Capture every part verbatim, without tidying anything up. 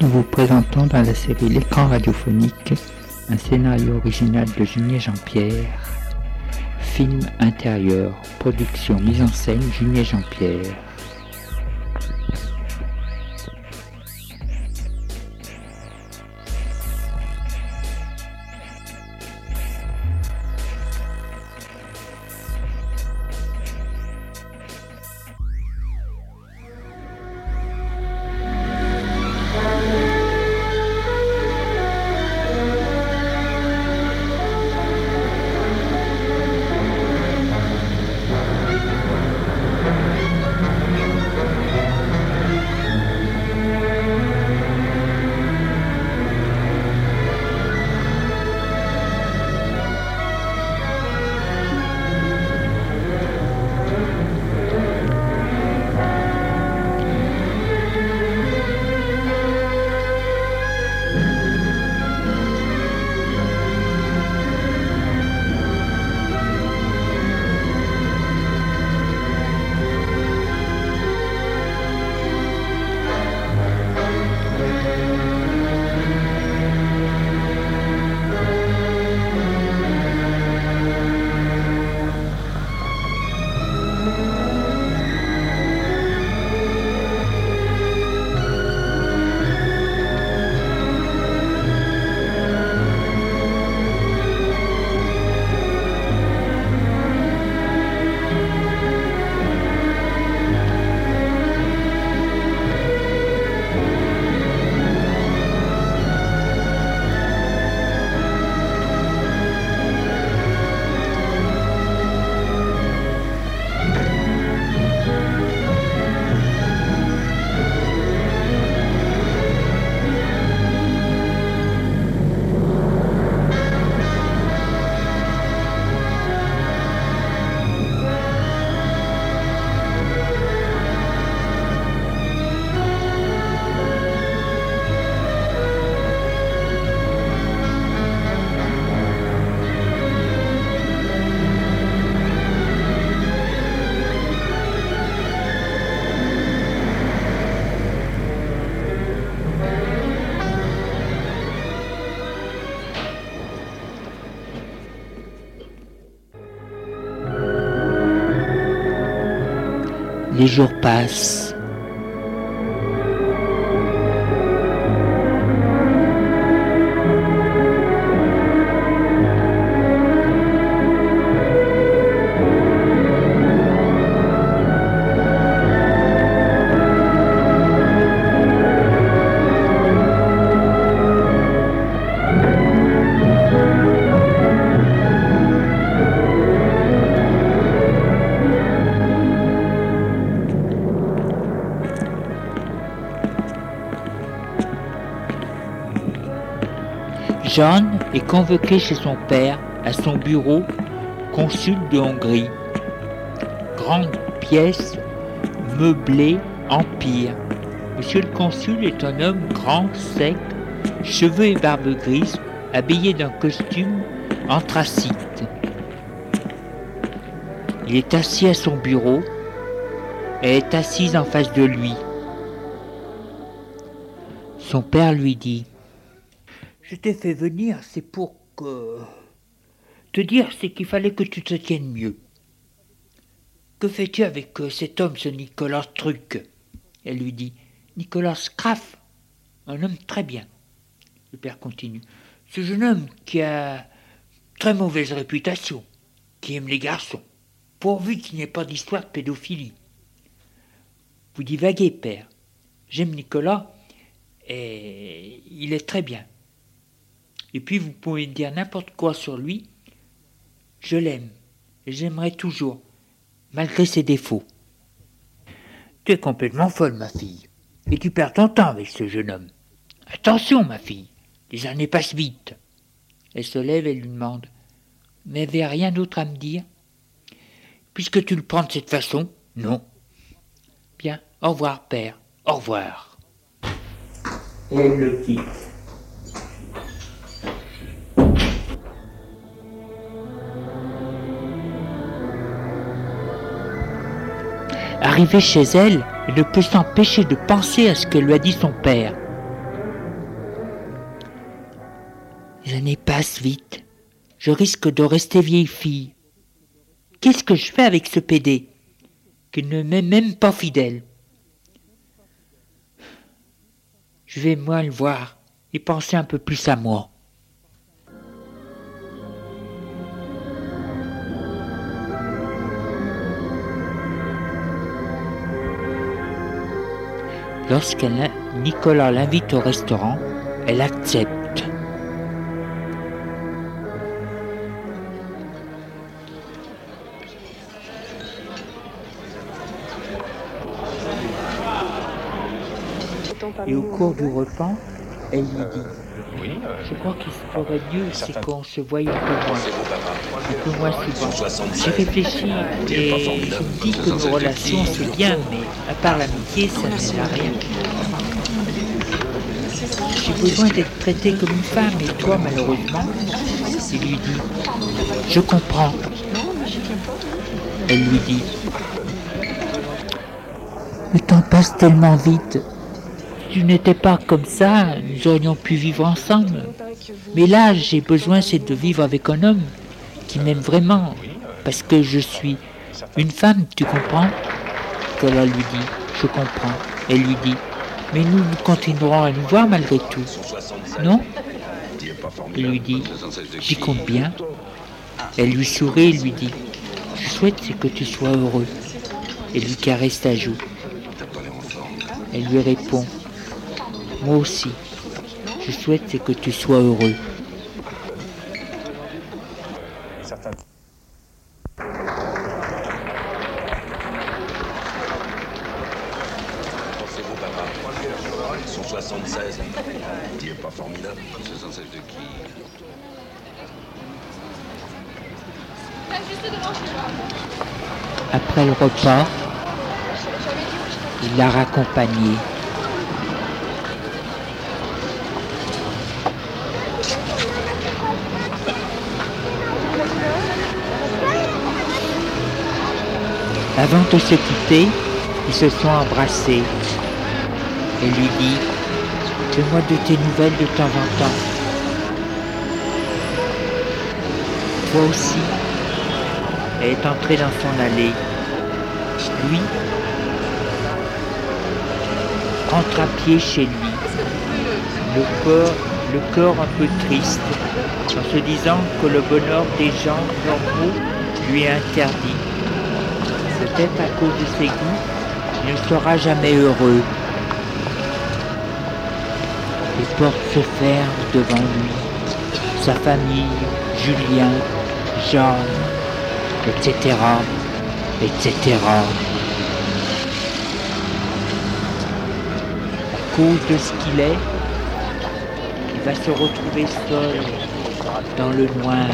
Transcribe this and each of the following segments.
Nous vous présentons dans la série L'écran radiophonique un scénario original de Junier Jean-Pierre, film intérieur, production, mise en scène Junier Jean-Pierre. Les jours passent. John est convoqué chez son père à son bureau, consul de Hongrie. Grande pièce, meublée, empire. Monsieur le consul est un homme grand, sec, cheveux et barbe grise, habillé d'un costume anthracite. Il est assis à son bureau et est assise en face de lui. Son père lui dit: je t'ai fait venir, c'est pour que... te dire, c'est qu'il fallait que tu te tiennes mieux. Que fais-tu avec euh, cet homme, ce Nicolas Truc? Elle lui dit: Nicolas Scraff, un homme très bien. Le père continue: ce jeune homme qui a très mauvaise réputation, qui aime les garçons, pourvu qu'il n'y ait pas d'histoire de pédophilie. Vous divaguez, père. J'aime Nicolas et il est très bien. Et puis vous pouvez dire n'importe quoi sur lui, je l'aime, et j'aimerai toujours, malgré ses défauts. Tu es complètement folle, ma fille, et tu perds ton temps avec ce jeune homme. Attention, ma fille, les années passent vite. Elle se lève et lui demande: mais n'avez rien d'autre à me dire? Puisque tu le prends de cette façon, non. Bien, au revoir, père, au revoir. Et elle le quitte. Arrivée chez elle, elle ne peut s'empêcher de penser à ce que lui a dit son père. Les années passent vite. Je risque de rester vieille fille. Qu'est-ce que je fais avec ce pédé qui ne m'est même pas fidèle? Je vais moins le voir et penser un peu plus à moi. Lorsque Nicolas l'invite au restaurant, elle accepte. Et au cours du repas, elle lui dit « Je crois qu'il ferait mieux, c'est qu'on se voie un peu moins, un peu moins souvent. J'ai réfléchi et je me dis que nos relations, c'est bien, mais à part l'amitié, ça mène à rien. J'ai besoin d'être traitée comme une femme, et toi, malheureusement, il lui dit « Je comprends. » Elle lui dit « Le temps passe tellement vite. Si tu n'étais pas comme ça, nous aurions pu vivre ensemble. Mais là, j'ai besoin, c'est de vivre avec un homme qui m'aime vraiment, parce que je suis une femme, tu comprends ?» Nicolas lui dit « Je comprends. » Elle lui dit « Mais nous, nous continuerons à nous voir malgré tout. Non ?» Il lui dit « J'y compte bien. » Elle lui sourit et lui dit « Je souhaite c'est que tu sois heureux. » Et lui caresse ta joue. Elle lui répond « Moi aussi, je souhaite c'est que tu sois heureux. » soixante-seize. Il est pas formidable. soixante-seize de qui? Après le repas, il l'a raccompagnée. Avant de se quitter, ils se sont embrassés. Elle lui dit « Fais-moi de tes nouvelles de temps en temps. » Toi aussi. Elle est entrée dans son allée. Lui rentre à pied chez lui, le cœur, le cœur un peu triste, en se disant que le bonheur des gens normaux lui est interdit. Peut-être à cause de ses goûts, il ne sera jamais heureux. Les portes se ferment devant lui, sa famille, Julien, Jean, et cetera, et cetera. À cause de ce qu'il est, il va se retrouver seul dans le noir.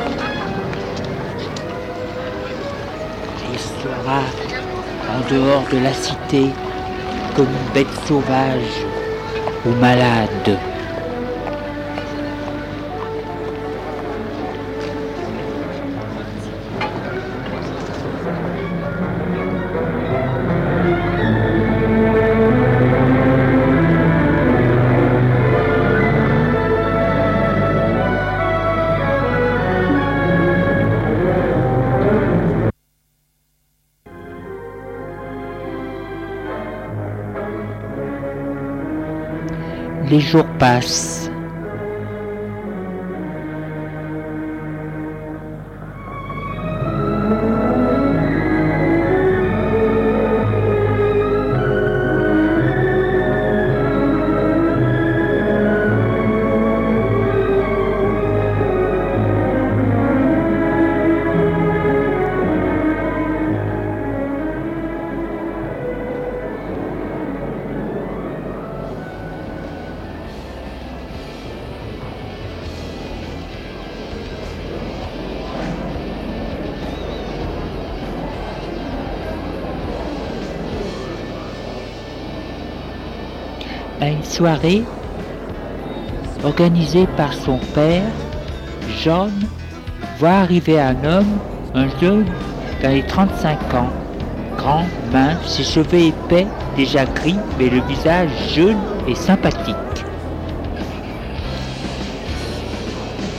Il sera en dehors de la cité comme une bête sauvage ou malade. Les jours passent. À une soirée organisée par son père, John voit arriver un homme, un jeune dans les trente-cinq ans, grand, mince, ses cheveux épais, déjà gris, mais le visage jeune et sympathique.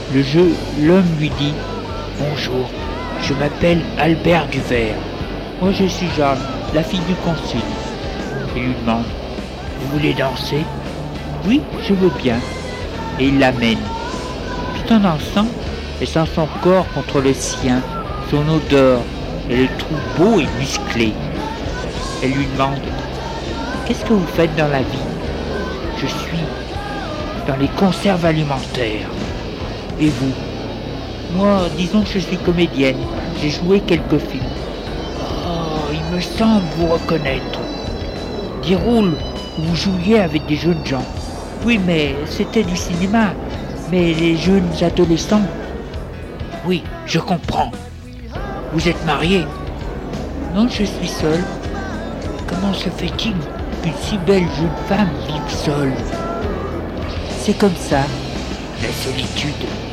Le jeu, l'homme lui dit « Bonjour, je m'appelle Albert Duvert. Moi je suis Jeanne, la fille du consul. » Il lui demande « Vous voulez danser ?»« Oui, je veux bien. » Et il l'amène. Tout en dansant, elle sent son corps contre le sien, son odeur, elle le trouve beau et musclé. Elle lui demande « Qu'est-ce que vous faites dans la vie ?»« Je suis dans les conserves alimentaires. » « Et vous ?»« Moi, disons que je suis comédienne. J'ai joué quelques films. »« Oh, il me semble vous reconnaître. Des rôles où vous jouiez avec des jeunes gens. »« Oui, mais c'était du cinéma. Mais les jeunes adolescents. »« Oui, je comprends. Vous êtes marié ?»« Non, je suis seule. »« Comment se fait-il qu'une si belle jeune femme vive seule ?»« C'est comme ça, la solitude. »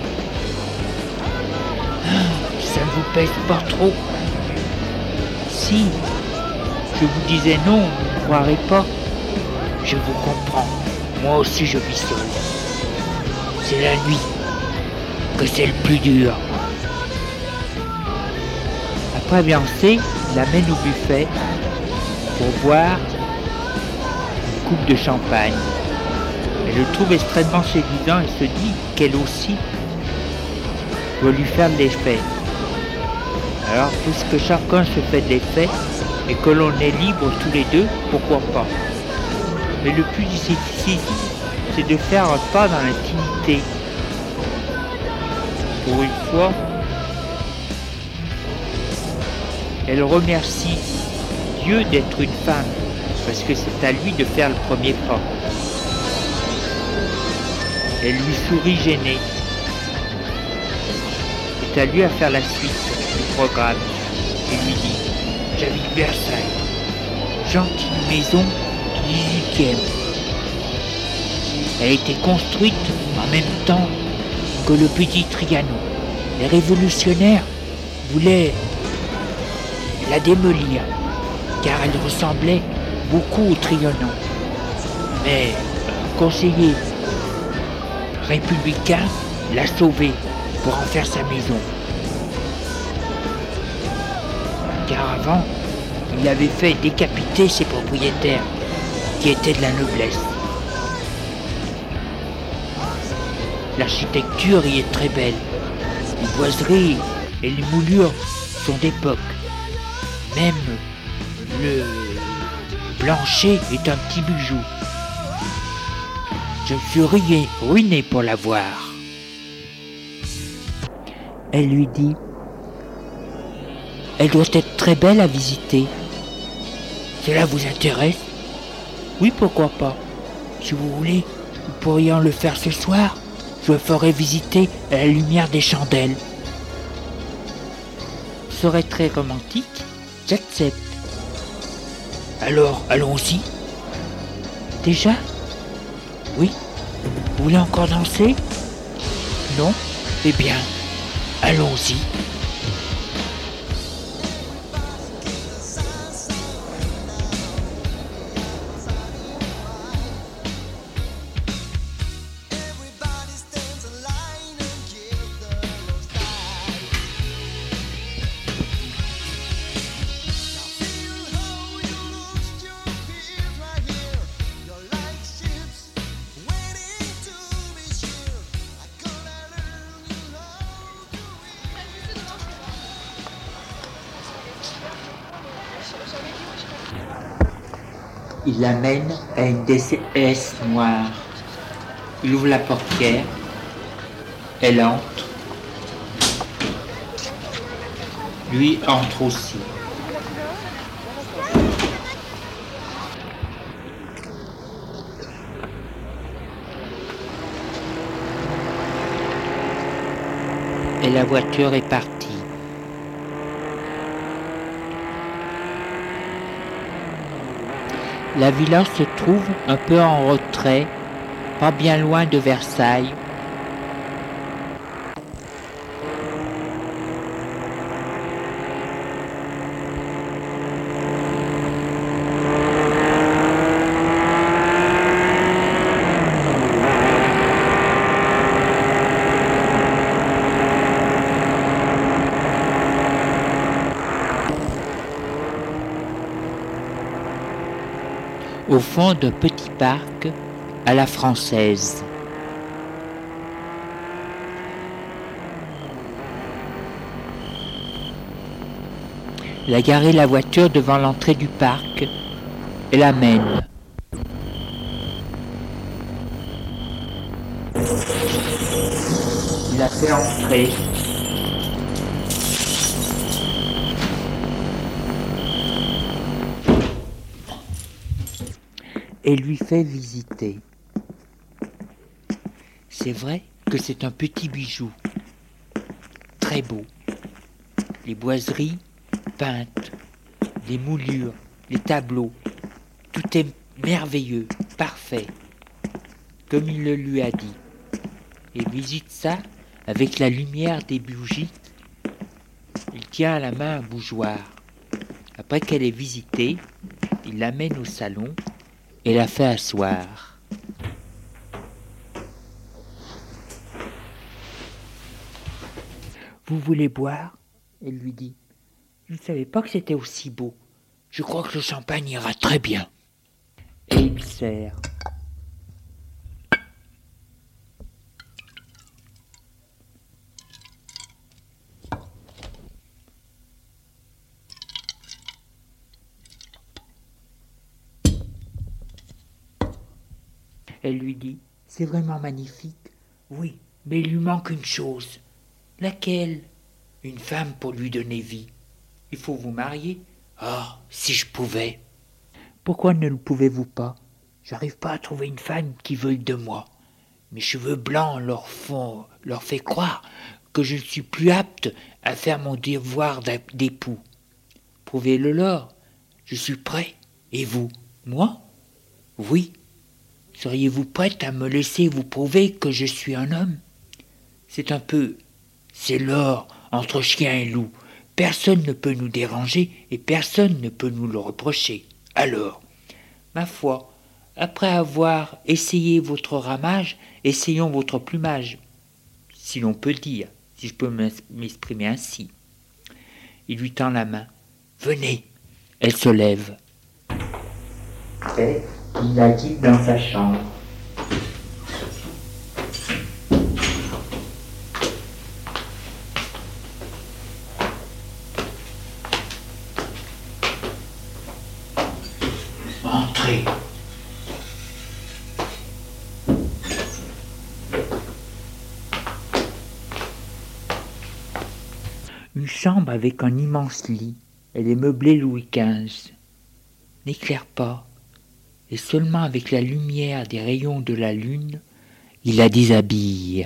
Ça ne vous pèse pas trop? Si je vous disais non, vous ne croirez pas. Je vous comprends. Moi aussi je vis seul. C'est la nuit que c'est le plus dur. Après Beyoncé, il l'amène au buffet pour boire une coupe de champagne. Elle le trouve extrêmement séduisant et se dit qu'elle aussi doit lui faire de l'effet. Alors, puisque chacun se fait de l'effet et que l'on est libre tous les deux, pourquoi pas? Mais le plus difficile, c'est de faire un pas dans l'intimité. Pour une fois, elle remercie Dieu d'être une femme, parce que c'est à lui de faire le premier pas. Elle lui sourit gênée. C'est à lui à faire la suite du programme. Il lui dit « J'habite Versailles, gentille maison du dix-huitième. Elle a été construite en même temps que le petit Trianon. Les révolutionnaires voulaient la démolir, car elle ressemblait beaucoup au Trianon. Mais un conseiller républicain l'a sauvée pour en faire sa maison. Car avant, il avait fait décapiter ses propriétaires, qui étaient de la noblesse. L'architecture y est très belle. Les boiseries et les moulures sont d'époque. Même le plancher est un petit bijou. Je suis ruiné, ruiné pour la voir. Elle lui dit « Elle doit être très belle à visiter. Cela vous intéresse ? Oui, pourquoi pas. Si vous voulez, vous pourriez en le faire ce soir. Je le ferai visiter à la lumière des chandelles. » Ce serait très romantique. J'accepte. Alors, allons-y. Déjà ? Oui. Vous voulez encore danser ? Non ? Eh bien, allons-y. Il l'amène à une D C S noire. Il ouvre la portière. Elle entre. Lui entre aussi. Et la voiture est partie. La villa se trouve un peu en retrait, pas bien loin de Versailles. au fond d'un petit parc à la française. Il a garé la voiture devant l'entrée du parc et l'amène. Il la fait entrer. Et lui fait visiter. C'est vrai que c'est un petit bijou, très beau. Les boiseries peintes, les moulures, les tableaux, tout est merveilleux, parfait, comme il le lui a dit. Il visite ça avec la lumière des bougies. Il tient à la main un bougeoir. Après qu'elle ait visité, il l'amène au salon et la fait asseoir. Vous voulez boire ? Elle lui dit. Je ne savais pas que c'était aussi beau. Je crois que le champagne ira très bien. Et il lui sert. Elle lui dit, c'est vraiment magnifique. Oui, mais il lui manque une chose. Laquelle ? Une femme pour lui donner vie. Il faut vous marier. Ah, si je pouvais. Pourquoi ne le pouvez-vous pas ? J'arrive pas à trouver une femme qui veuille de moi. Mes cheveux blancs leur font, leur fait croire que je ne suis plus apte à faire mon devoir d'époux. Prouvez-le leur. Je suis prêt. Et vous ? Moi ? Oui. Seriez-vous prête à me laisser vous prouver que je suis un homme ? C'est un peu... C'est l'or entre chien et loup. Personne ne peut nous déranger et personne ne peut nous le reprocher. Alors, ma foi, après avoir essayé votre ramage, essayons votre plumage. Si l'on peut dire, si je peux m'exprimer ainsi. Il lui tend la main. Venez. Elle se lève. Et il la guide dans sa chambre. Entrez. Une chambre avec un immense lit. Elle est meublée Louis quinze. N'éclaire pas. Et seulement avec la lumière des rayons de la lune, il la déshabille.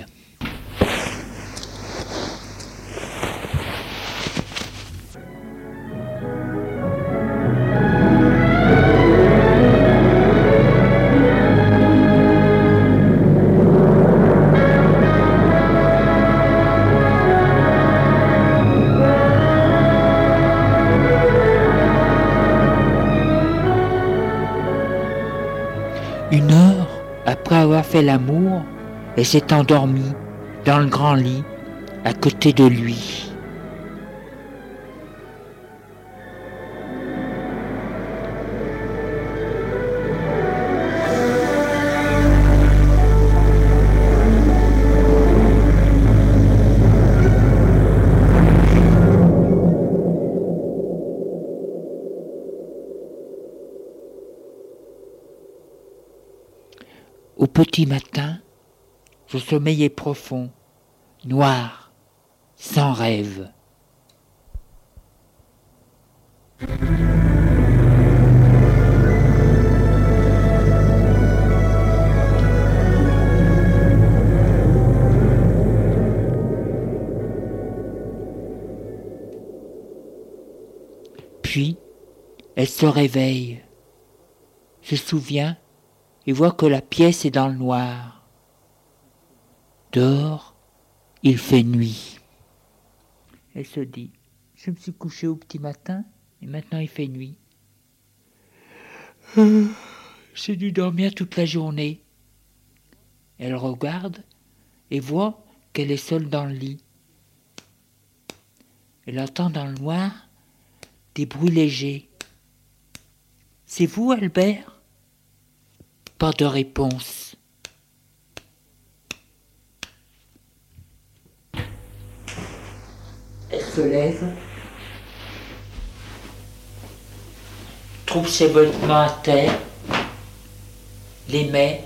Une heure après avoir fait l'amour, elle s'est endormie dans le grand lit à côté de lui. Au petit matin, son sommeil est profond, noir, sans rêve. Puis, elle se réveille, se souvient et voit que la pièce est dans le noir. Dehors, il fait nuit. Elle se dit, je me suis couchée au petit matin et maintenant il fait nuit. Euh, j'ai dû dormir toute la journée. Elle regarde et voit qu'elle est seule dans le lit. Elle entend dans le noir des bruits légers. C'est vous, Albert ? Pas de réponse. Elle se lève, trouve ses vêtements à terre, les met,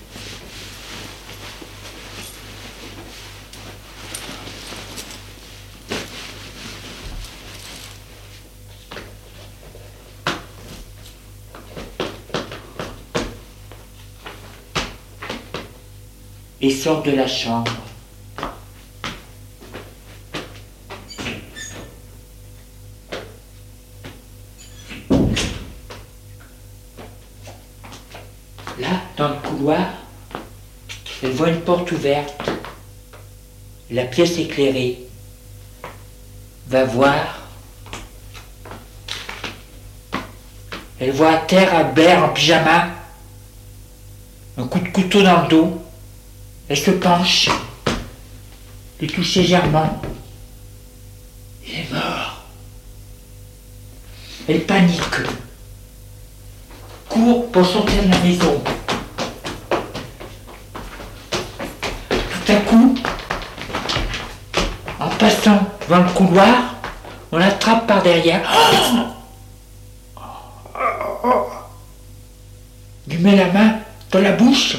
et sort de la chambre. Là, dans le couloir, elle voit une porte ouverte, la pièce éclairée. Va voir. Elle voit à terre Albert en pyjama, un coup de couteau dans le dos. Elle se penche, lui touche légèrement. Il est mort. Elle panique. Court pour sortir de la maison. Tout à coup, en passant dans le couloir, on l'attrape par derrière. Lui met la main dans la bouche.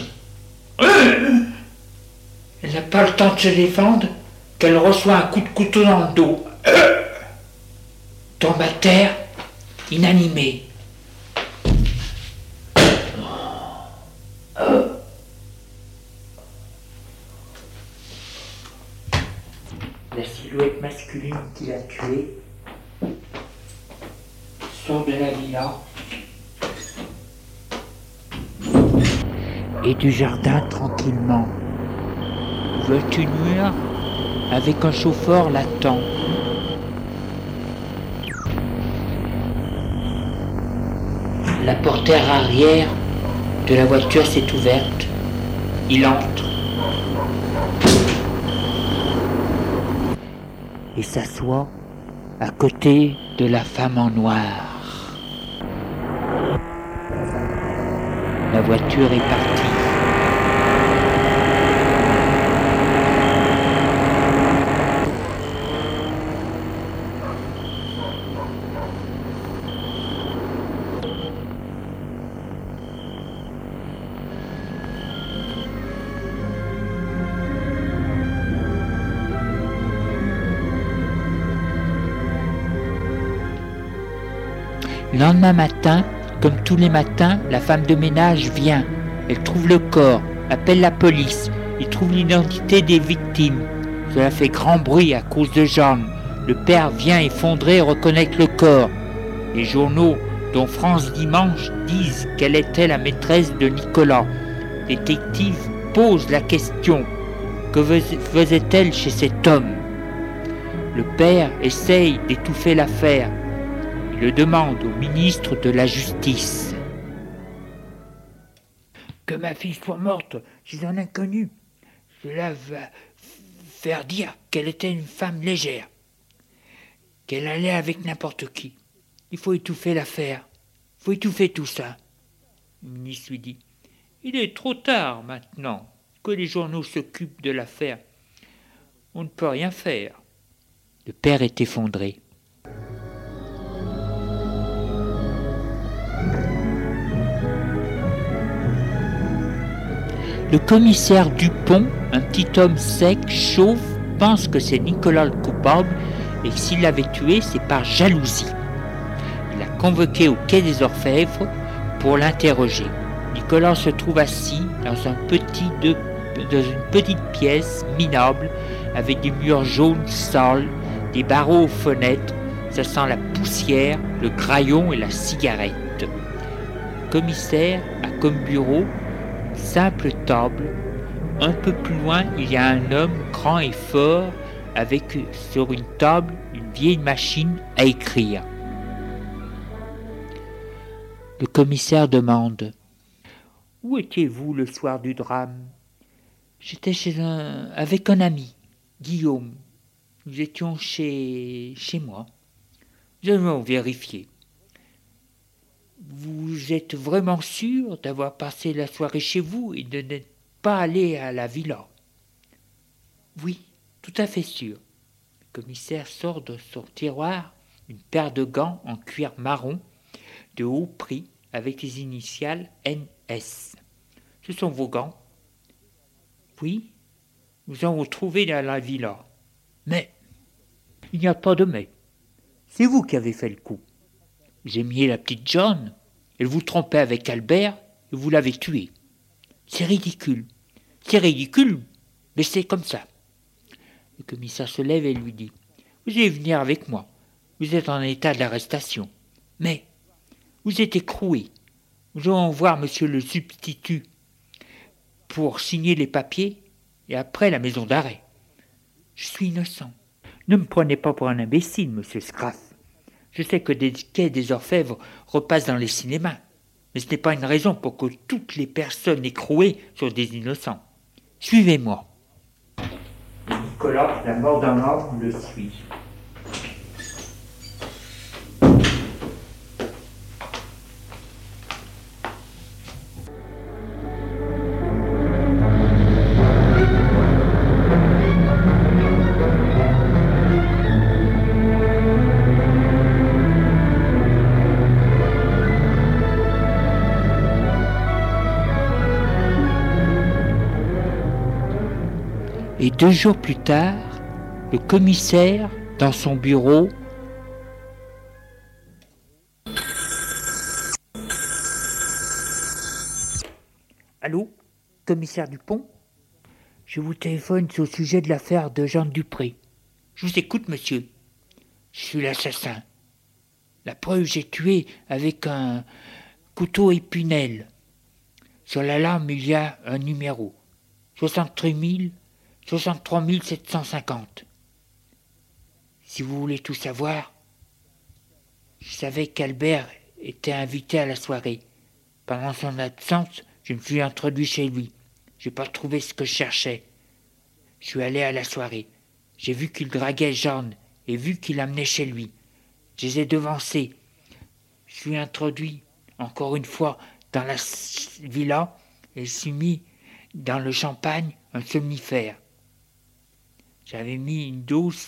Elle n'a pas le temps de se défendre qu'elle reçoit un coup de couteau dans le dos. Tombe à terre, inanimée. La silhouette masculine qui l'a tuée sort de la villa et du jardin tranquillement. Voiture avec un chauffeur l'attend. La portière arrière de la voiture s'est ouverte. Il entre et s'assoit à côté de la femme en noir. La voiture est partie. Le lendemain matin, comme tous les matins, la femme de ménage vient. Elle trouve le corps, appelle la police. Il trouve l'identité des victimes. Cela fait grand bruit à cause de Jeanne. Le père vient effondré et reconnaître le corps. Les journaux, dont France Dimanche, disent qu'elle était la maîtresse de Nicolas. Les détectives posent la question. Que faisait-elle chez cet homme? Le père essaye d'étouffer l'affaire. Il le demande au ministre de la Justice. Que ma fille soit morte chez un inconnu, cela va faire dire qu'elle était une femme légère, qu'elle allait avec n'importe qui. Il faut étouffer l'affaire, il faut étouffer tout ça. Le ministre lui dit, il est trop tard maintenant que les journaux s'occupent de l'affaire. On ne peut rien faire. Le père est effondré. Le commissaire Dupont, un petit homme sec, chauve, pense que c'est Nicolas le coupable et que s'il l'avait tué, c'est par jalousie. Il l'a convoqué au quai des Orfèvres pour l'interroger. Nicolas se trouve assis dans, un petit de, dans une petite pièce minable avec des murs jaunes sales, des barreaux aux fenêtres. Ça sent la poussière, le graillon et la cigarette. Le commissaire a comme bureau simple table. Un peu plus loin, il y a un homme grand et fort avec sur une table une vieille machine à écrire. Le commissaire demande « Où étiez-vous le soir du drame ?»« J'étais chez un avec un ami, Guillaume. Nous étions chez chez moi. Nous allons vérifier. » Vous êtes vraiment sûr d'avoir passé la soirée chez vous et de n'être pas allé à la villa? Oui, tout à fait sûr. Le commissaire sort de son tiroir une paire de gants en cuir marron de haut prix avec les initiales N S. Ce sont vos gants? Oui, nous avons trouvé dans la villa. Mais il n'y a pas de mais. C'est vous qui avez fait le coup. Vous aimiez la petite John, elle vous trompait avec Albert et vous l'avez tué. C'est ridicule. C'est ridicule, mais c'est comme ça. Le commissaire se lève et lui dit: vous allez venir avec moi. Vous êtes en état d'arrestation. Mais vous êtes écroué. Nous allons voir monsieur le substitut pour signer les papiers et après la maison d'arrêt. Je suis innocent. Ne me prenez pas pour un imbécile, monsieur Scraff. Je sais que des quais des orfèvres repassent dans les cinémas, mais ce n'est pas une raison pour que toutes les personnes écrouées soient des innocents. Suivez-moi. Et Nicolas, la mort d'un homme, le suit. Et deux jours plus tard, le commissaire, dans son bureau, Allô, commissaire Dupont? Je vous téléphone au sujet de l'affaire de Jean Dupré. Je vous écoute, monsieur. Je suis l'assassin. La preuve, j'ai tué avec un couteau épinel. Sur la lame, il y a un numéro. soixante-trois mille sept cent cinquante. Si vous voulez tout savoir, je savais qu'Albert était invité à la soirée. Pendant son absence, je me suis introduit chez lui. Je n'ai pas trouvé ce que je cherchais. Je suis allé à la soirée. J'ai vu qu'il draguait Jeanne et vu qu'il l'amenait chez lui. Je les ai devancés. Je suis introduit encore une fois dans la villa et je suis mis dans le champagne un somnifère. J'avais mis une dose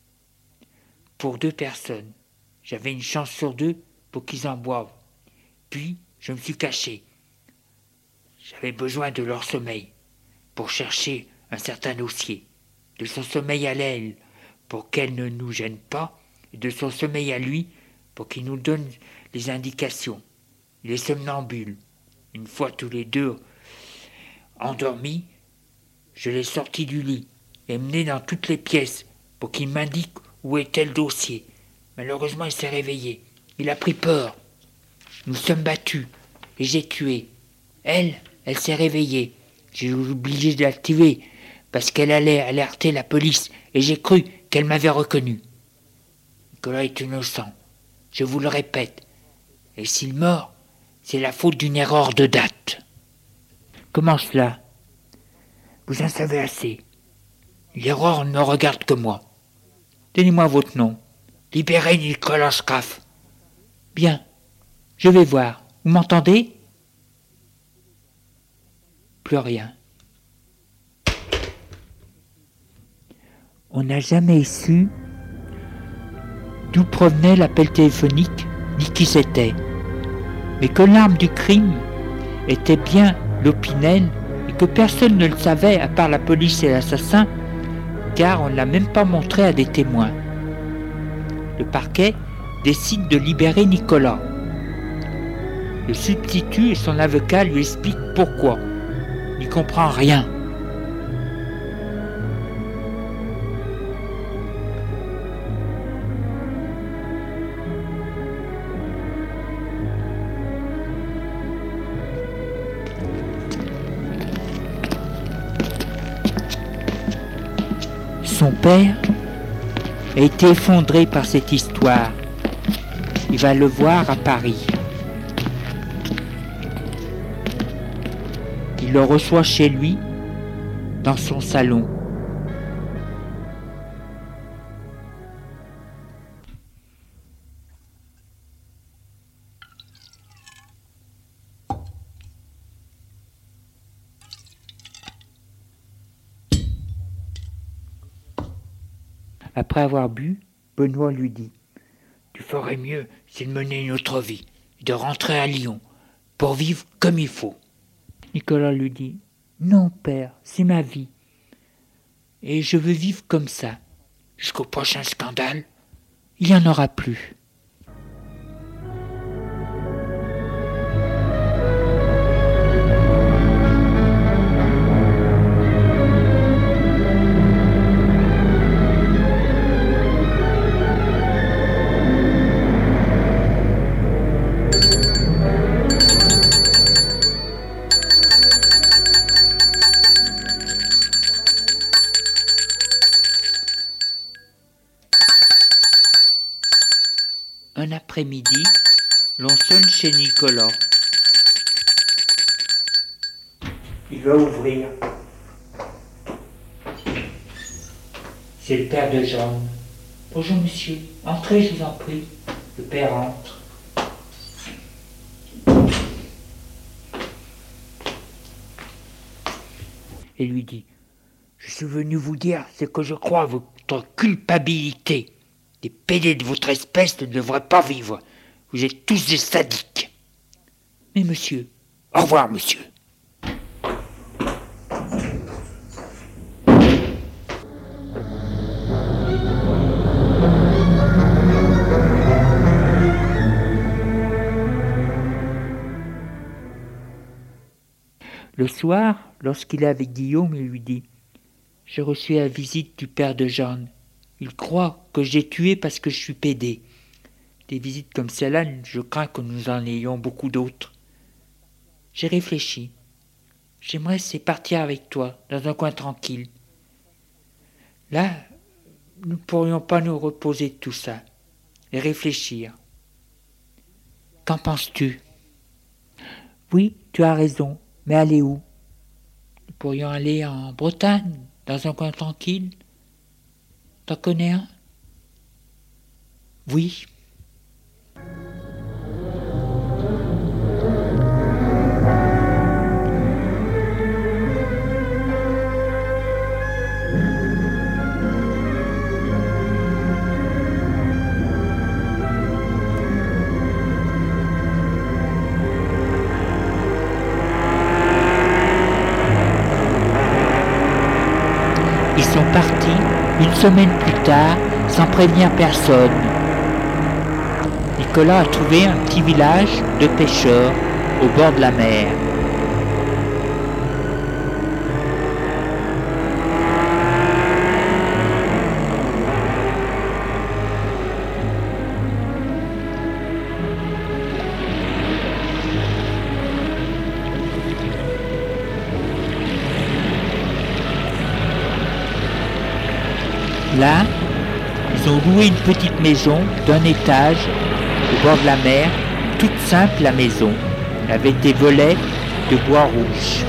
pour deux personnes. J'avais une chance sur deux pour qu'ils en boivent. Puis, je me suis caché. J'avais besoin de leur sommeil pour chercher un certain dossier. De son sommeil à elle, pour qu'elle ne nous gêne pas, et de son sommeil à lui, pour qu'il nous donne les indications. Il est somnambule. Une fois tous les deux endormis, je l'ai sorti du lit et mené dans toutes les pièces pour qu'il m'indique où était le dossier. Malheureusement, il s'est réveillé. Il a pris peur. Nous sommes battus et j'ai tué. Elle, elle s'est réveillée. J'ai obligé de l'activer parce qu'elle allait alerter la police et j'ai cru qu'elle m'avait reconnu. Nicolas est innocent. Je vous le répète. Et s'il meurt, c'est la faute d'une erreur de date. Comment cela? Vous en savez assez. L'erreur ne regarde que moi. Donnez-moi votre nom. Libérez Nicolas Scraff. Bien, je vais voir. Vous m'entendez? Plus rien. On n'a jamais su d'où provenait l'appel téléphonique ni qui c'était. Mais que l'arme du crime était bien l'opinel et que personne ne le savait à part la police et l'assassin, car on ne l'a même pas montré à des témoins. Le parquet décide de libérer Nicolas. Le substitut et son avocat lui expliquent pourquoi. Il ne comprend rien. Son père a été effondré par cette histoire. Il va le voir à Paris. Il le reçoit chez lui, dans son salon. Après avoir bu, Benoît lui dit « Tu ferais mieux, c'est de mener une autre vie, et de rentrer à Lyon, pour vivre comme il faut. » Nicolas lui dit « Non, père, c'est ma vie. Et je veux vivre comme ça. Jusqu'au prochain scandale, il n'y en aura plus. » Un après-midi, l'on sonne chez Nicolas. Il va ouvrir. C'est le père de Jeanne. « Bonjour monsieur, entrez, je vous en prie. » Le père entre. Et lui dit « Je suis venu vous dire ce que je crois à votre culpabilité. Les pédés de votre espèce ne devraient pas vivre. Vous êtes tous des sadiques. » « Mais monsieur... »« Au revoir, monsieur. » Le soir, lorsqu'il est avec Guillaume, il lui dit « J'ai reçu la visite du père de Jeanne. Il croit que j'ai tué parce que je suis pédé. Des visites comme celle-là, je crains que nous en ayons beaucoup d'autres. J'ai réfléchi. J'aimerais c'est partir avec toi, dans un coin tranquille. Là, nous ne pourrions pas nous reposer de tout ça, et réfléchir. Qu'en penses-tu ? » ?»« Oui, tu as raison, mais aller où ? Nous pourrions aller en Bretagne, dans un coin tranquille. T'en connais un ? » ?»« Oui. » Ils sont partis une semaine plus tard, sans prévenir personne. Nicolas a trouvé un petit village de pêcheurs au bord de la mer. Là, ils ont loué une petite maison d'un étage au bord de la mer, toute simple la maison, avec des volets de bois rouge.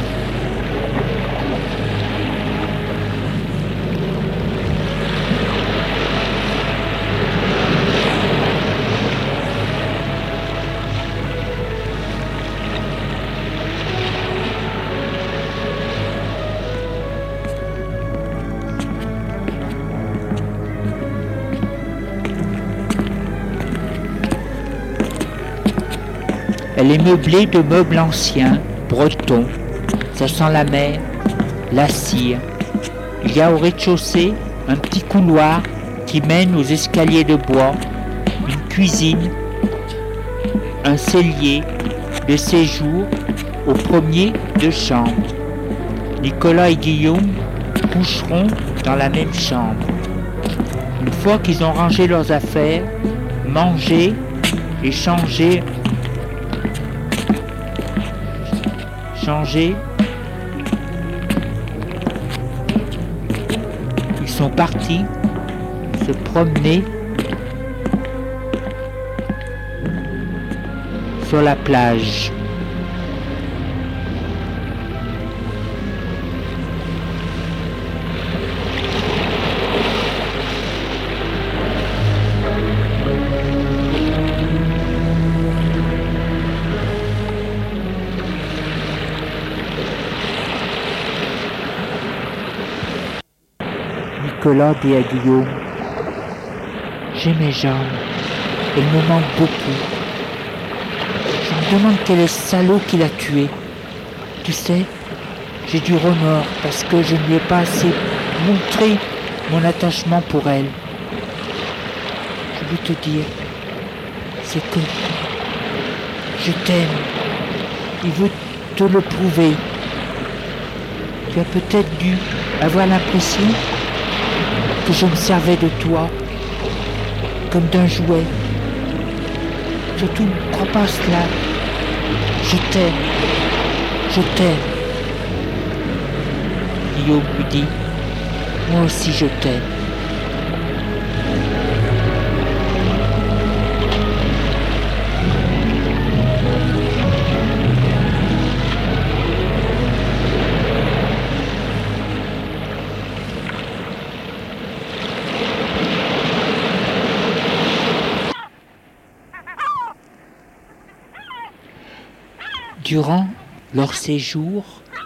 Elle est meublée de meubles anciens, bretons. Ça sent la mer, la cire. Il y a au rez-de-chaussée un petit couloir qui mène aux escaliers de bois, une cuisine, un cellier, de séjour au premier de chambre. Nicolas et Guillaume coucheront dans la même chambre. Une fois qu'ils ont rangé leurs affaires, mangé et changé Changer. Ils sont partis se promener sur la plage. Nicolas dit à Guillaume J'ai mes jambes. Elles me manquent beaucoup. Je me demande quel est ce salaud qui l'a tué. Tu sais, j'ai du remords parce que je ne lui ai pas assez montré mon attachement pour elle. Je veux te dire, c'est que je t'aime. Il veut te le prouver. Tu as peut-être dû avoir l'impression que je me servais de toi comme d'un jouet. Surtout, ne crois pas à cela. Je t'aime. Je t'aime. Guillaume lui dit, moi aussi je t'aime. Durant leur séjour,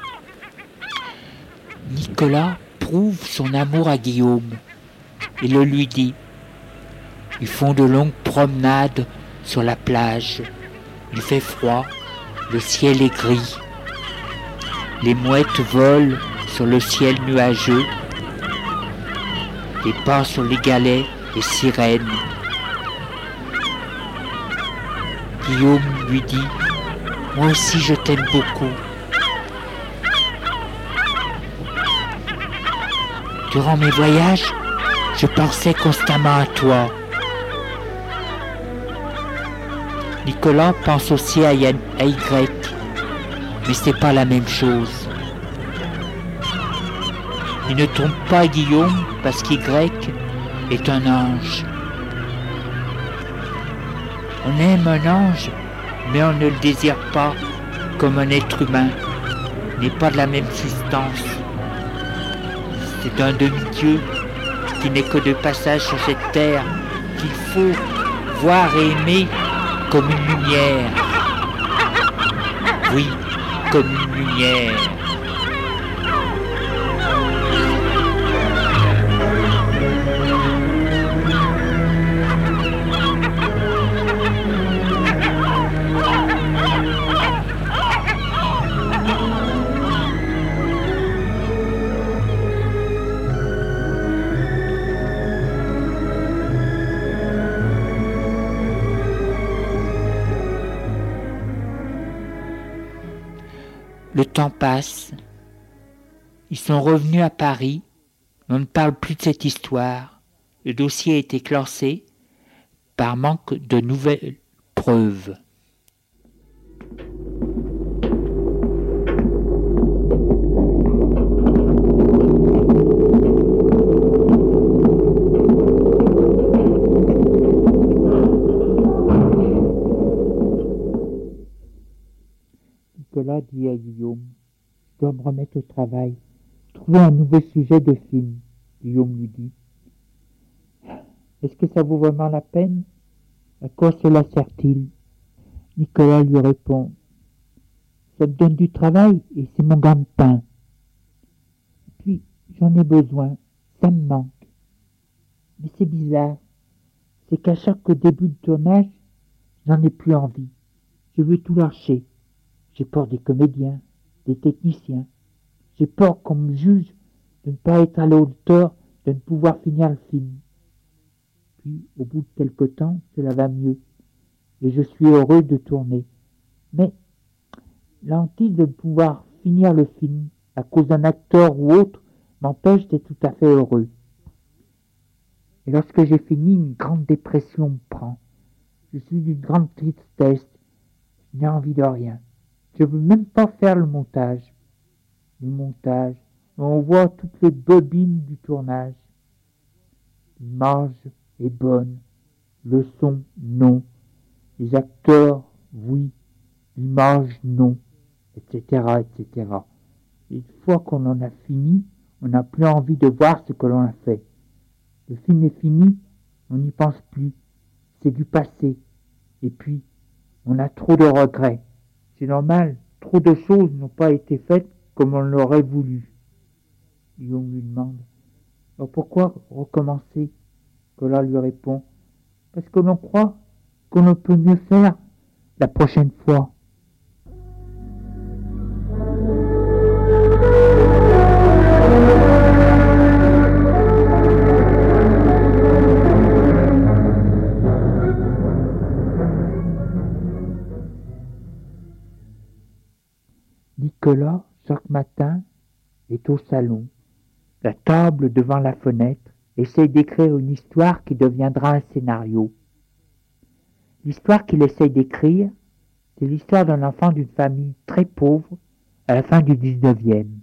Nicolas prouve son amour à Guillaume et le lui dit. Ils font de longues promenades sur la plage. Il fait froid, le ciel est gris. Les mouettes volent sur le ciel nuageux. Les pas sur les galets et sirènes. Guillaume lui dit « Moi aussi je t'aime beaucoup. » Durant mes voyages, je pensais constamment à toi. Nicolas pense aussi à Y, à y mais c'est pas la même chose. Il ne trompe pas Guillaume parce qu'Y est un ange. On aime un ange, mais on ne le désire pas comme un être humain, n'est pas de la même substance. C'est un demi-dieu qui n'est que de passage sur cette terre, qu'il faut voir et aimer comme une lumière. Oui, comme une lumière. Le temps passe. Ils sont revenus à Paris. On ne parle plus de cette histoire. Le dossier a été classé par manque de nouvelles preuves. Nicolas dit à Guillaume, je dois me remettre au travail, trouver un nouveau sujet de film. Guillaume lui dit, est-ce que ça vaut vraiment la peine? À quoi cela sert-il? Nicolas lui répond, ça me donne du travail et c'est mon gagne-pain. Puis j'en ai besoin, ça me manque. Mais c'est bizarre, c'est qu'à chaque début de tournage, j'en ai plus envie. Je veux tout lâcher. J'ai peur des comédiens, des techniciens. J'ai peur qu'on me juge de ne pas être à la hauteur, de ne pouvoir finir le film. Puis, au bout de quelque temps, cela va mieux. Et je suis heureux de tourner. Mais la hantise de pouvoir finir le film, à cause d'un acteur ou autre, m'empêche d'être tout à fait heureux. Et lorsque j'ai fini, une grande dépression me prend. Je suis d'une grande tristesse. Je n'ai envie de rien. Je ne veux même pas faire le montage. Le montage, on voit toutes les bobines du tournage. L'image est bonne, le son, non. Les acteurs, oui. L'image, non, et cetera, et cetera. Et une fois qu'on en a fini, on n'a plus envie de voir ce que l'on a fait. Le film est fini, on n'y pense plus. C'est du passé. Et puis, on a trop de regrets. C'est normal, trop de choses n'ont pas été faites comme on l'aurait voulu. Guillaume lui demande, alors pourquoi recommencer? Nicolas lui répond, parce que l'on croit qu'on ne peut mieux faire la prochaine fois. Nicolas, chaque matin, est au salon, la table devant la fenêtre, essaye d'écrire une histoire qui deviendra un scénario. L'histoire qu'il essaye d'écrire, c'est l'histoire d'un enfant d'une famille très pauvre à la fin du dix-neuvième.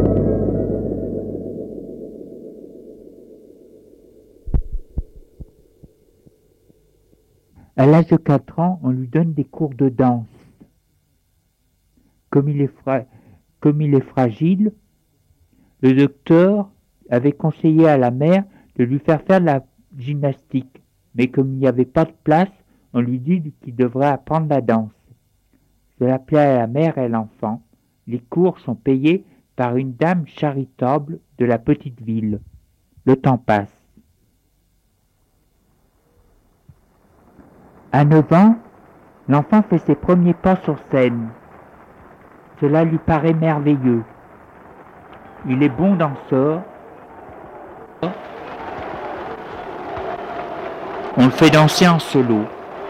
À l'âge de quatre ans, on lui donne des cours de danse. Comme il est, fra... Comme il est fragile, le docteur avait conseillé à la mère de lui faire faire de la gymnastique, mais comme il n'y avait pas de place, on lui dit qu'il devrait apprendre la danse. Cela plaît à la mère et à l'enfant. Les cours sont payés par une dame charitable de la petite ville. Le temps passe. À neuf ans, l'enfant fait ses premiers pas sur scène. Cela lui paraît merveilleux. Il est bon danseur. On le fait danser en solo.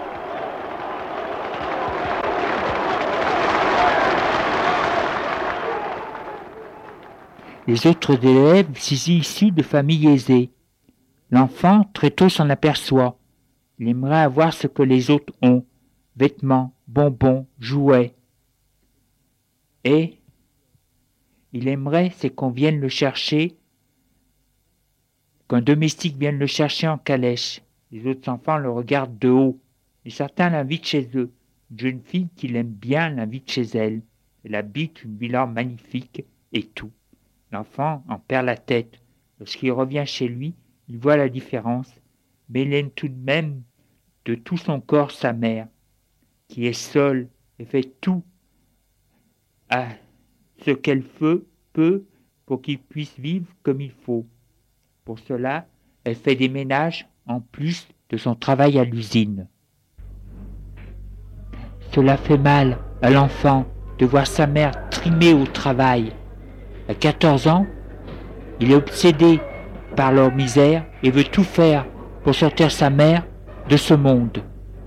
Les autres élèves sont issus de familles aisées. L'enfant, très tôt, s'en aperçoit. Il aimerait avoir ce que les autres ont, vêtements, bonbons, jouets. Et il aimerait, c'est qu'on vienne le chercher, qu'un domestique vienne le chercher en calèche. Les autres enfants le regardent de haut, et certains l'invitent chez eux. Une jeune fille qu'il aime bien l'invite chez elle. Elle habite une villa magnifique et tout. L'enfant en perd la tête. Lorsqu'il revient chez lui, il voit la différence, mais il aime tout de même de tout son corps sa mère, qui est seule et fait tout à ce qu'elle peut pour qu'il puisse vivre comme il faut. Pour cela, elle fait des ménages en plus de son travail à l'usine. Cela fait mal à l'enfant de voir sa mère trimée au travail. À quatorze ans, il est obsédé par leur misère et veut tout faire pour sortir sa mère de ce monde.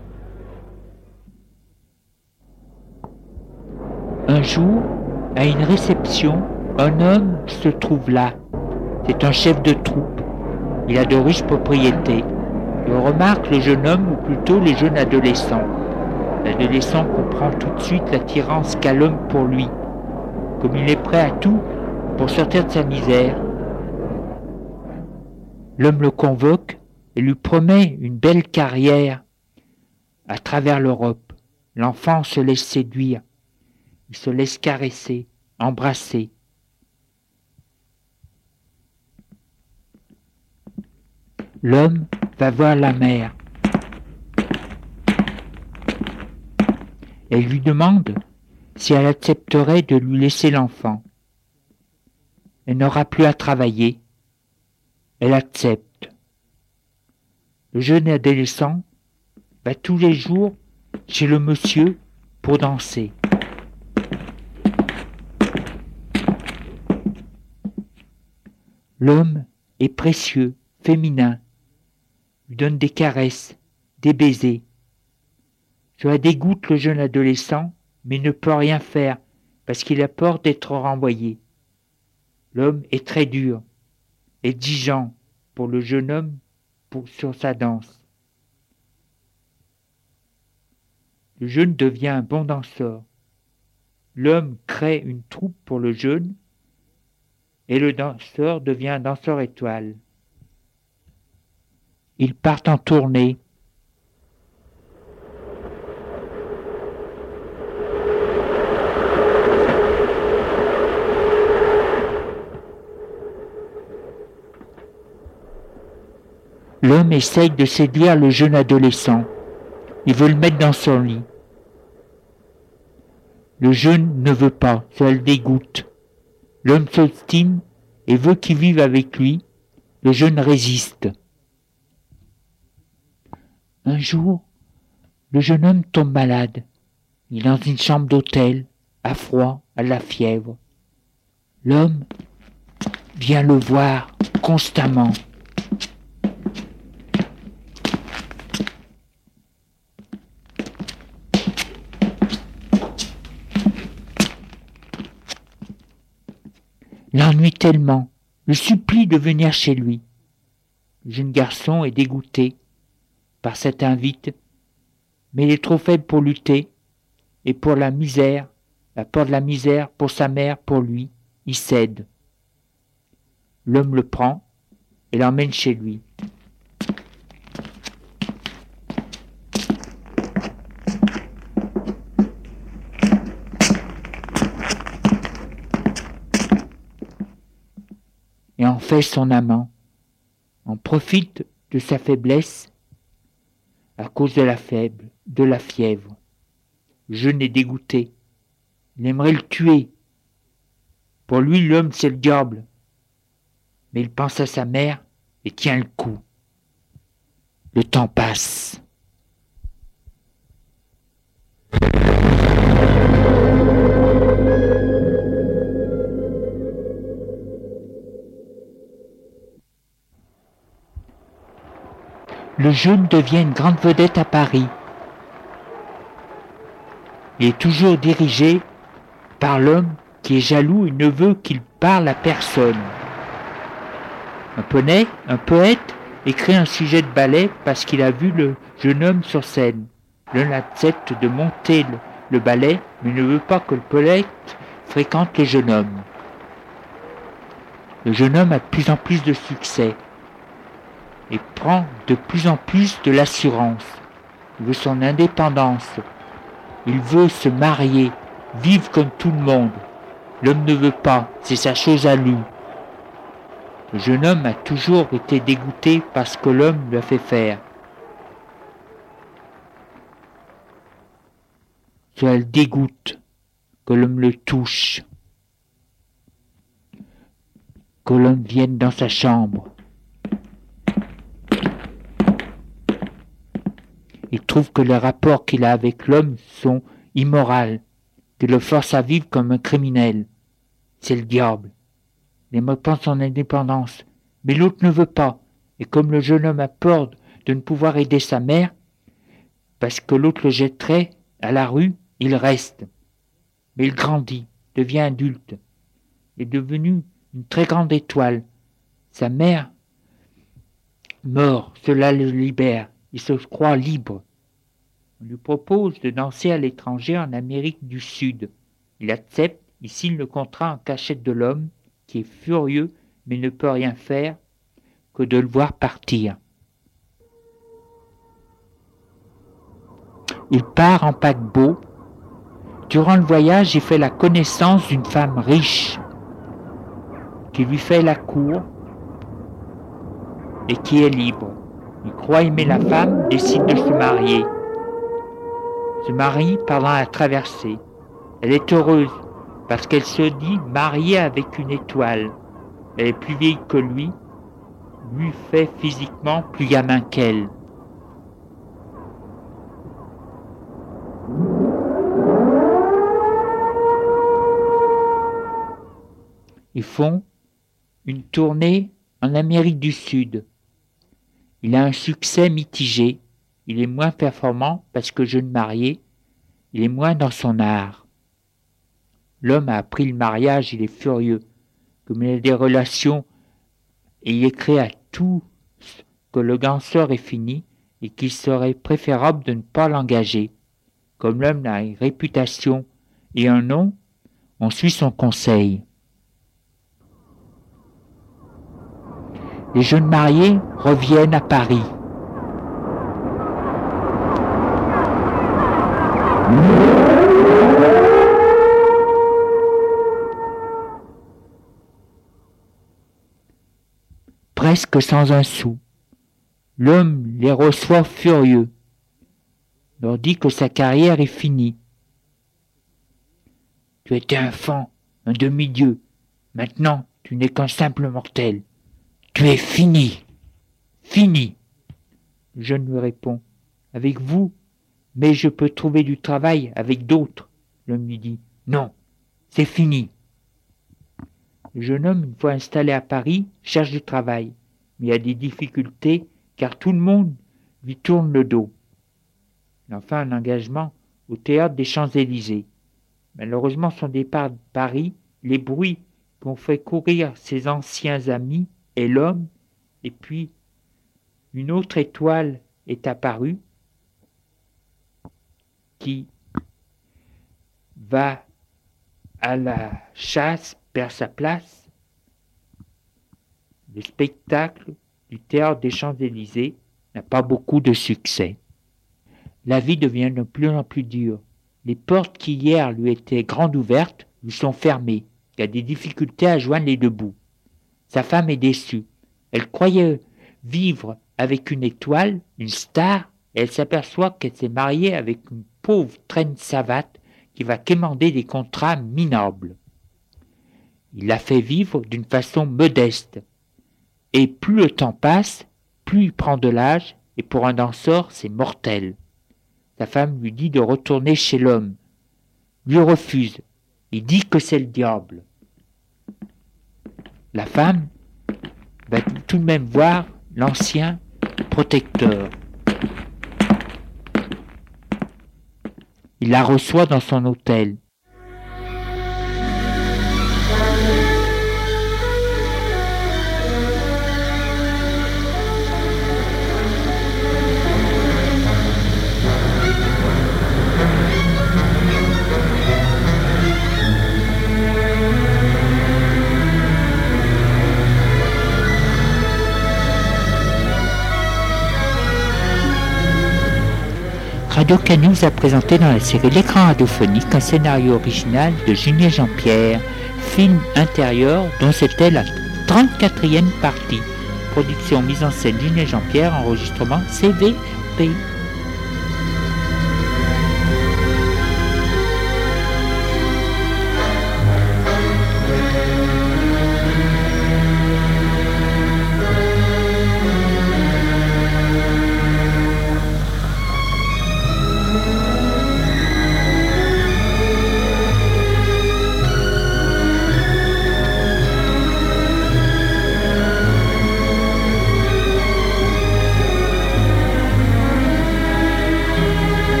Un jour, à une réception, un homme se trouve là. C'est un chef de troupe. Il a de riches propriétés. Il remarque le jeune homme, ou plutôt le jeune adolescent. L'adolescent comprend tout de suite l'attirance qu'a l'homme pour lui. Comme il est prêt à tout pour sortir de sa misère, l'homme le convoque et lui promet une belle carrière à travers l'Europe. L'enfant se laisse séduire. Il se laisse caresser, embrasser. L'homme va voir la mère. Elle lui demande si elle accepterait de lui laisser l'enfant. Elle n'aura plus à travailler. Elle accepte. Le jeune adolescent va tous les jours chez le monsieur pour danser. L'homme est précieux, féminin, lui donne des caresses, des baisers. Cela dégoûte le jeune adolescent, mais il ne peut rien faire parce qu'il a peur d'être renvoyé. L'homme est très dur, exigeant pour le jeune homme pour, sur sa danse. Le jeune devient un bon danseur. L'homme crée une troupe pour le jeune et le danseur devient un danseur étoile. Ils partent en tournée. L'homme essaye de séduire le jeune adolescent. Il veut le mettre dans son lit. Le jeune ne veut pas, ça le dégoûte. L'homme s'obstine et veut qu'il vive avec lui. Le jeune résiste. Un jour, le jeune homme tombe malade. Il est dans une chambre d'hôtel, à froid, à la fièvre. L'homme vient le voir constamment. L'ennuie tellement, le supplie de venir chez lui. Le jeune garçon est dégoûté par cette invite, mais il est trop faible pour lutter, et pour la misère, la peur de la misère, pour sa mère, pour lui, il cède. L'homme le prend et l'emmène chez lui. Et en fait son amant. On profite de sa faiblesse à cause de la faible, de la fièvre. Le jeune est dégoûté. Il aimerait le tuer. Pour lui, l'homme, c'est le diable. Mais il pense à sa mère et tient le coup. Le temps passe. Le jeune devient une grande vedette à Paris. Il est toujours dirigé par l'homme qui est jaloux et ne veut qu'il parle à personne. Un poète, un poète écrit un sujet de ballet parce qu'il a vu le jeune homme sur scène. L'homme accepte de monter le, le ballet, mais ne veut pas que le poète fréquente le jeune homme. Le jeune homme a de plus en plus de succès et prend de plus en plus de l'assurance. Il veut son indépendance. Il veut se marier, vivre comme tout le monde. L'homme ne veut pas, c'est sa chose à lui. Le jeune homme a toujours été dégoûté par ce que l'homme lui a fait faire. Cela le dégoûte, que l'homme le touche, que l'homme vienne dans sa chambre. Il trouve que les rapports qu'il a avec l'homme sont immoraux, qu'il le force à vivre comme un criminel. C'est le diable. Il aimerait prendre son indépendance, mais l'autre ne veut pas. Et comme le jeune homme a peur de ne pouvoir aider sa mère, parce que l'autre le jetterait à la rue, il reste. Mais il grandit, devient adulte. Il est devenu une très grande étoile. Sa mère meurt, cela le libère. Il se croit libre. On lui propose de danser à l'étranger en Amérique du Sud. Il accepte, il signe le contrat en cachette de l'homme, qui est furieux mais ne peut rien faire que de le voir partir. Il part en paquebot. Durant le voyage, il fait la connaissance d'une femme riche qui lui fait la cour et qui est libre. Il croit aimer la femme, décide de se marier. Se marie pendant la traversée. Elle est heureuse parce qu'elle se dit mariée avec une étoile. Elle est plus vieille que lui, lui fait physiquement plus gamin qu'elle. Ils font une tournée en Amérique du Sud. Il a un succès mitigé. Il est moins performant parce que jeune marié, il est moins dans son art. L'homme a appris le mariage, il est furieux. Comme il a des relations et il écrit à tout que le danseur est fini et qu'il serait préférable de ne pas l'engager. Comme l'homme a une réputation et un nom, on suit son conseil. Les jeunes mariés reviennent à Paris. Presque sans un sou. L'homme les reçoit furieux, leur dit que sa carrière est finie. Tu étais un fan, un demi-dieu. Maintenant, tu n'es qu'un simple mortel. Tu es fini. Fini. Le jeune lui répond. avec vous, mais je peux trouver du travail avec d'autres. » L'homme lui dit « Non, c'est fini. » Le jeune homme, une fois installé à Paris, cherche du travail, mais il a des difficultés car tout le monde lui tourne le dos. Il a enfin un engagement au théâtre des Champs-Élysées. Malheureusement, son départ de Paris, les bruits qu'ont fait courir ses anciens amis et l'homme, et puis une autre étoile est apparue qui va à la chasse, perd sa place. Le spectacle du théâtre des Champs-Élysées n'a pas beaucoup de succès. La vie devient de plus en plus dure. Les portes qui hier lui étaient grandes ouvertes lui sont fermées. Il a des difficultés à joindre les deux bouts. Sa femme est déçue. Elle croyait vivre avec une étoile, une star, et elle s'aperçoit qu'elle s'est mariée avec une pauvre traîne savate qui va quémander des contrats minables. Il la fait vivre d'une façon modeste. Et plus le temps passe, plus il prend de l'âge, et pour un danseur, c'est mortel. Sa femme lui dit de retourner chez l'homme. Lui refuse. Il dit que c'est le diable. La femme va tout de même voir l'ancien protecteur. Il la reçoit dans son hôtel. Radio Canu vous a présenté dans la série L'écran radiophonique un scénario original de Julien Jean-Pierre, film intérieur dont c'était la trente-quatrième partie. Production mise en scène Julien Jean-Pierre, enregistrement C V P.